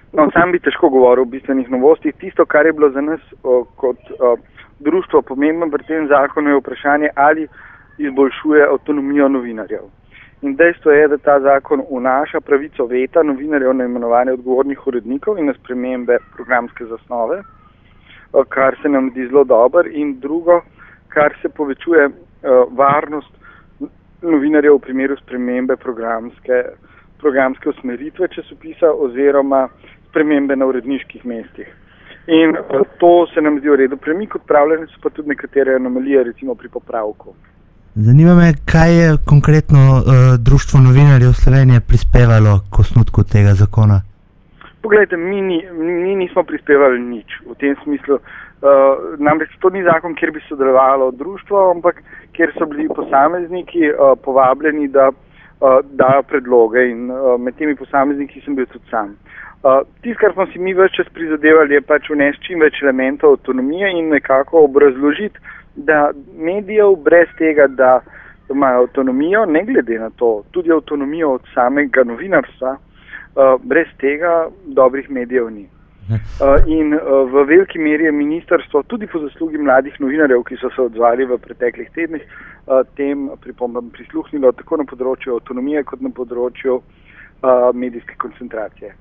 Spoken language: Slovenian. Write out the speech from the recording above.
No, sam bi težko govoril o bistvenih novostih. Tisto, kar je bilo za nas kot društvo pomembno pri tem zakonu, je vprašanje, ali izboljšuje avtonomijo novinarjev. In dejstvo je, da ta zakon vnaša pravico veta novinarjev na imenovanje odgovornih urednikov in na spremembe programske zasnove, kar se nam zdi zelo dobro, in drugo, kar se povečuje varnost novinarjev v primeru spremembe programske usmeritve časopisa oziroma spremembe na uredniških mestih. In to se nam zdi v redu. Premik odpravljene so pa tudi nekatere anomalije, recimo pri popravku. Zanima me, kaj je konkretno Društvo novinarjev Slovenije prispevalo k osnutku tega zakona? Poglejte, mi nismo prispevali nič v tem smislu. Namreč to ni zakon, kjer bi sodelovalo društvo, ampak kjer so bili posamezniki povabljeni, da dajo predloge, in med temi posamezniki sem bil tudi sam. Tisto, kar smo si mi ves čas prizadevali, je pač vnesti čim več elementov avtonomije in nekako obrazložiti, da medijev brez tega, da imajo avtonomijo, ne glede na to, tudi avtonomijo od samega novinarstva, brez tega dobrih medijev ni. In v veliki meri je ministrstvo, tudi po zaslugi mladih novinarjev, ki so se odzvali v preteklih tednih, tem pripombam prisluhnilo tako na področju avtonomije kot na področju medijske koncentracije.